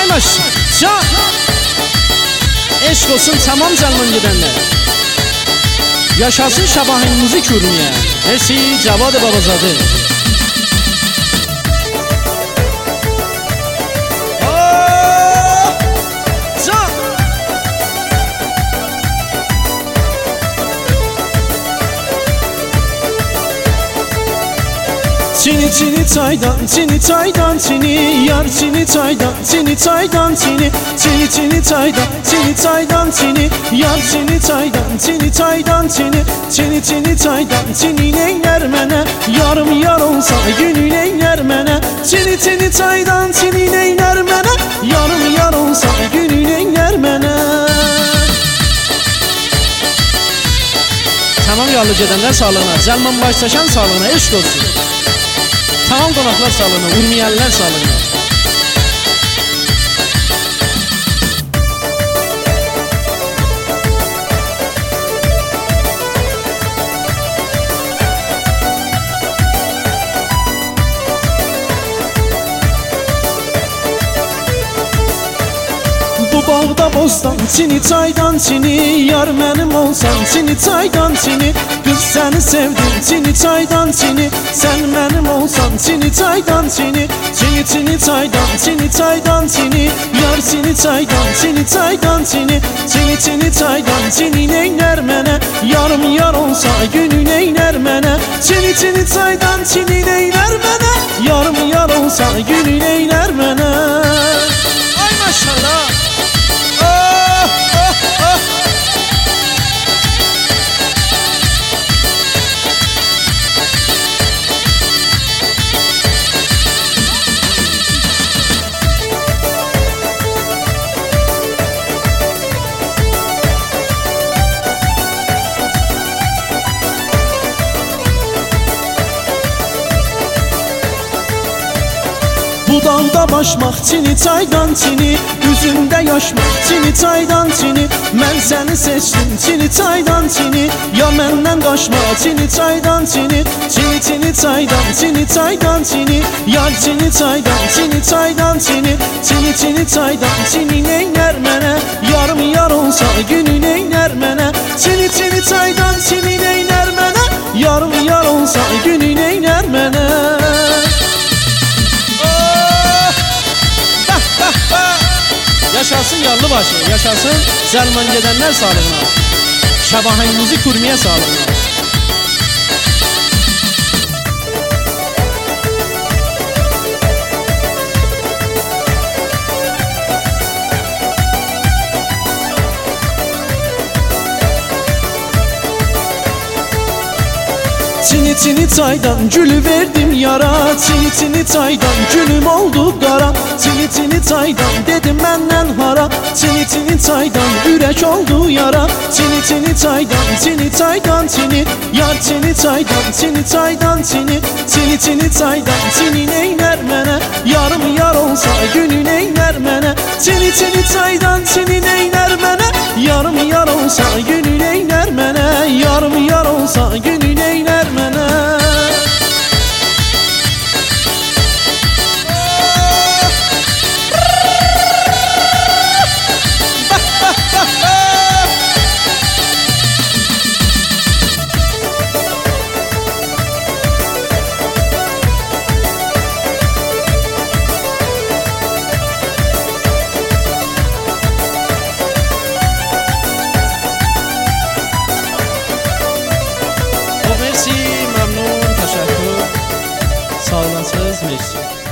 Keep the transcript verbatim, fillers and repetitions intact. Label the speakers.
Speaker 1: maşallah. Can. Eşk olsun tamam Zalman gidenler. Yaşasın Şabahin müzik ürünüye. Mersi Cavad Babazadə.
Speaker 2: Çini çini çaydan, çini çaydan, çini yar çini çaydan, çini çaydan, çini çini çini çaydan, çini çaydan, çini yar çini çaydan, çini çaydan, çini çini çini çaydan, çini neyler mene, yarım yar olsa günü neyler mene, çini çini çaydan, çini neyler mene, yarım yar olsa günü neyler mene.
Speaker 1: Tamam yollu gedenler sağlığına, Zalman baştaşan sağlığına, eşk olsun. Tamam konaklar sağlığına, urmiyeller sağlığına.
Speaker 2: Bu bağda bostan, çini çaydan, çini yar mənim olsan, çini çaydan, çini kız səni sevdim, çini çaydan, çini sen mənim olsan, çini çaydan, çini çini çini çaydan, çini çaydan, çini yar çini çaydan, çini çaydan, çini çini çini çaydan, çini neyler mənə, yarım yar olsa günü neyler mənə, çini çini çaydan, çini neyler mənə, yarım yar olsa günü neyler mənə.
Speaker 1: Ay maşallah.
Speaker 2: Bu dağda başmaq, çini çaydan, çini üzümdə yaşmaq, çini çaydan, çini mən səni seçdim, çini çaydan, çini ya məndən qaçma, çini çaydan, çini çini çini çaydan, çini çaydan, çini yar çini çaydan, çini çaydan, çini çini çini çaydan, çini neylər mənə, yarım yar olsa günü neylər mənə, çini çini çaydan, çini neylər mənə, yarım yar olsa günü neylər mənə.
Speaker 1: Yaşasın Yallıbaşı, yaşasın Zalman gedenler sağlığına, Şabahin müzik ürünüye sağlığına.
Speaker 2: Çini çini çaydan gülü verdim yara, çini çini çaydan gülüm oldu qara, çini çini çaydan dedim məndən hara, çini çini çaydan ürək oldu yara, çini çini çaydan, çini çaydan, çini yar çini çaydan, çini çaydan, çini çini çini çaydan, çini neylər mənə, yarım yar olsa günü neylər mənə, çini çini çaydan, çini neylər mənə, yarım yar olsa günü neylər mənə, yarım yar olsa günü neylər mənə.
Speaker 1: Merci, memnun, teşekkür. Sağ olasınız, merci.